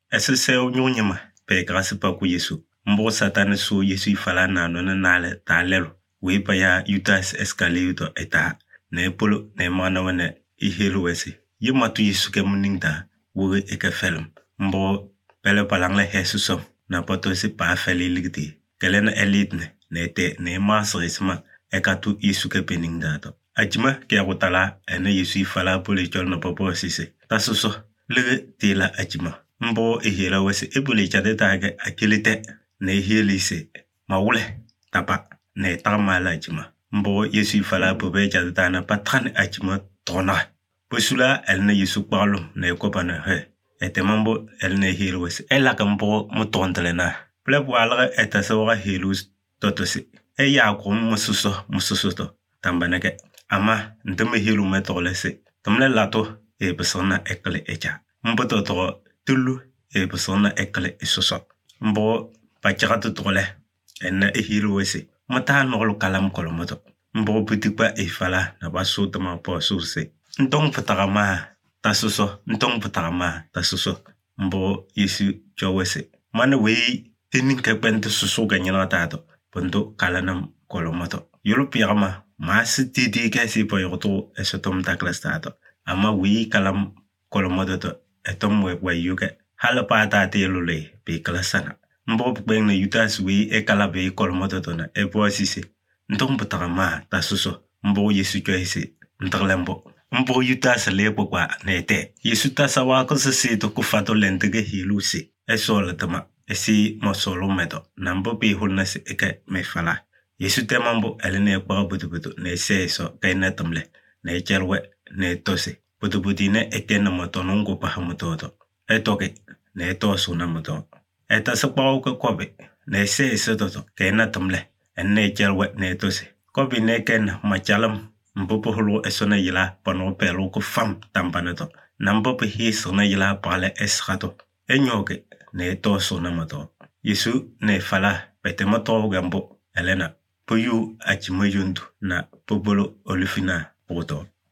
ese seu nyonyama pe grâce pa ku Yesu mbo Satan so Yesu ifala na no na le ta lelo we pa ya Judas Iscariot eta ne polo ne mana wane ihelu wesi yimatu Yesu ke muninda wo e ka film mbo pele palang le Jesus na poto se pa feli ligdi kelena elite ne te ne masrisma e ka tu Yesu ke peninda to ajima ke agotala ene Yesu ifala polo chol na popo sise tasoso le tela ajima mbo ehela wesi ebule chade taga akilite ne helise mawule tapa ne tamala ajima mbo Yesu ifala pobe chade tana patran ajima tona posula elne Yesu parlo ne kopana he etemambo elne helu wesi ela kambo mutondelena plebo alga etasawga helus totosi ya ko mususo to tambanake ama ndeme helu metolese tamle lato e persona ekle echa mboto to tulu e persona ekle isoso mbo pachatu tole ena helu wesi mata no kalam kolomoto mbo putikpa e fala na baso tama po source ntong patagama tasuso mbo Yesu jowese mana we tinin ka pente suso ganyana tato pondo kalanam kolomoto Europeama mas tidi ka si po yoto esotom taklas tato ama we kalam kolomoto to etom we yuke halapa ta telule be klasana mbo beng na Judas we e kala be kolomoto to na e po sisi ntong patagama tasuso mbo Yesu jowese ntaglambo mbo Judas le kwa nete Yesu tasawa ko se to ku fato lentege hilusi esol tama esi mosolo meto nambo be hulna se eke me fala Yesu temambo elene kwa butu ne seso kaina tamle ne cherwe ne tose butu ne eke na moto nongo pa hamoto etoke ne to suna moto eta se kwa ko kobe ne seso to kaina tamle enne cherwe ne tose kobe ne ken machalam mbopo holo esona yila pano pelo ko fam tampanato nambo hi sona yila pale esrato enyoke ne to sona mato Yesu ne fala petemato gambo elena poyu achimoyundu na pobolo olufina poto